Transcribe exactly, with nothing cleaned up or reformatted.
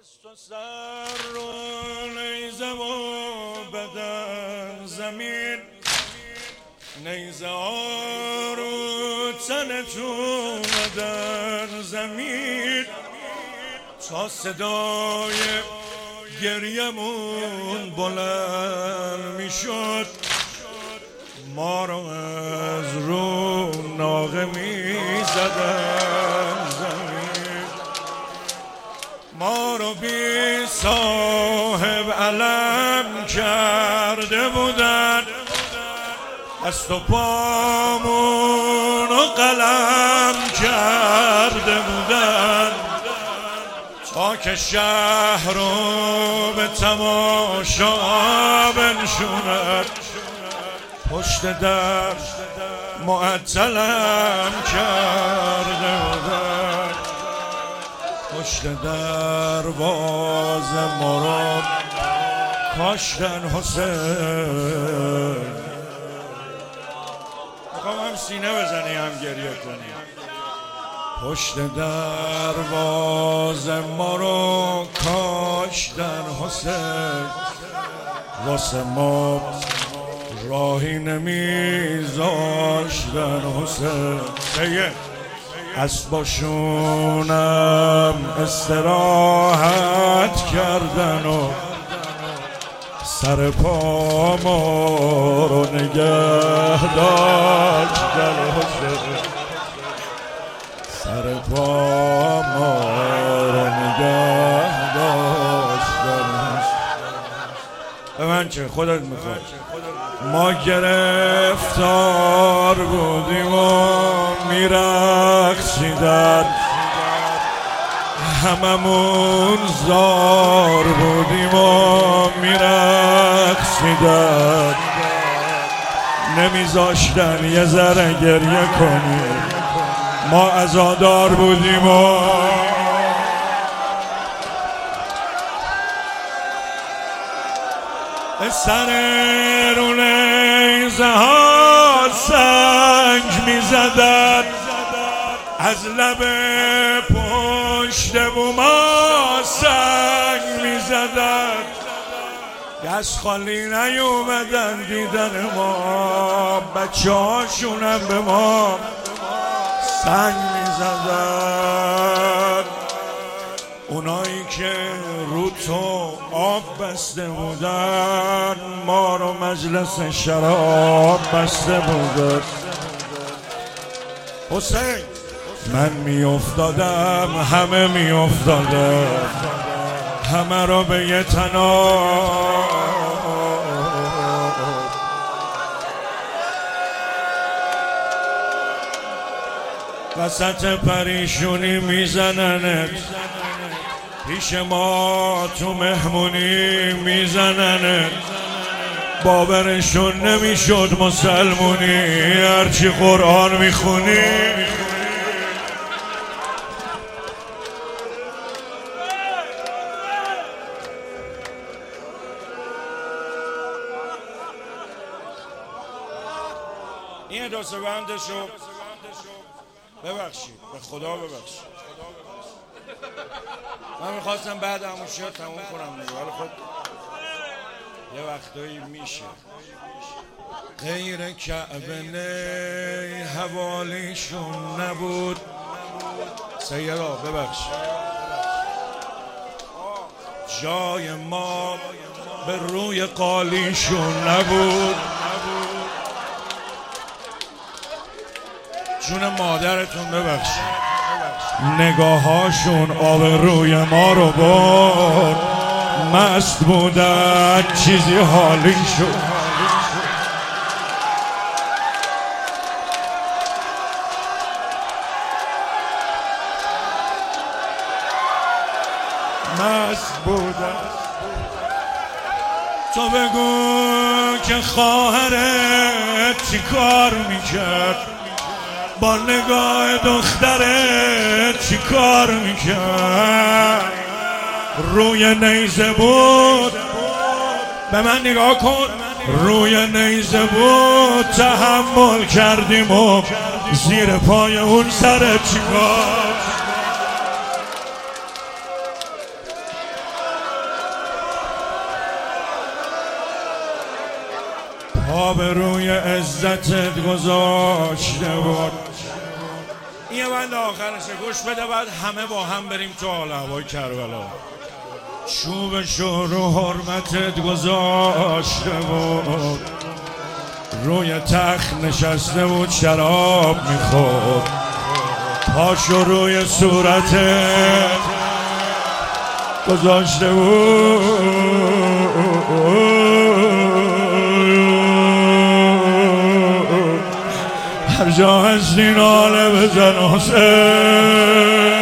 دست و سر رو نیزه و بدن زمین، نیزه ها رو تن تو بدن زمین، تا صدای گریمون بلند میشد ما رو از رو ناقه میزدن زمین، ما رو بی صاحب علم کرده بودن، دست و پامون و قلم کرده بودن، تا که شهر رو به تماشا بنشوند، پشت در معطلم کرده بودن، پشت دروازه ما رو کاشتن حسین. میخوام هم سینه بزنی هم گریه کنی. پشت دروازه ما رو کاشتن حسین، واسه ما راهی نمیذاشتن حسین. اسباشونم استراحت کردن و سر پا ما رو نگه داشتن حسین، سر پا ما رو نگه داشتن حسین. به من چه خودت میخواد. ما گرفتار بودیم و میرقصیدن، هممون زار بودیم و میرقصیدن، نمیذاشتن یه ذره گریه کنیم. ما عزادار بودیم و سر رو نیزه ها سنگ می زدن، از لب پشت بوما سنگ می زدن، دست خالی نیومدن دیدن ما، بچه هاشونم به ما سنگ می زدن. اونایی که رو تو آب بسته بودن، ما رو مجلس شراب بسته بودن. حسین من می افتادم، همه می افتادم، همه رو به یه تناب وسط پریشونی میزننت، پیش ما تو مهمونی میزننت، باورشون نمیشد مسلمونی هرچی قرآن میخونی. این دو سوندشو ببخشید، به خدا ببخشید. من میخواستم بعد همون شد تموم کنم دیگه، ولی خود یه وقتایی میشه. غیر کعبه نی حوالیشون نبود. سیدا ببخشید. جای ما به روی قالیشون نبود. جون مادرتون ببخشید. نگاهاشون آب روی ما رو برد، مست بودن چیزی حالی شد. مست بودن. تو بگو که خواهرت چی کار میکرد، با نگاه دخترت چی کار میکرد؟ روی نیزه بود، به من نگاه کن، روی نیزه بود، تحمل کردیم و زیر پای اون سرت چی کار؟ پا به روی عزتت گذاشته بود. این بند آخرشه، گوش بده، بعد همه با هم بریم تو حال هوای کربلا. چوبش رو حرمتت گذاشته بود، روی تخت نشسته بود شراب میخورد، پاشو روی صورتت گذاشته بود. هر جا هستی ناله بزن حسین.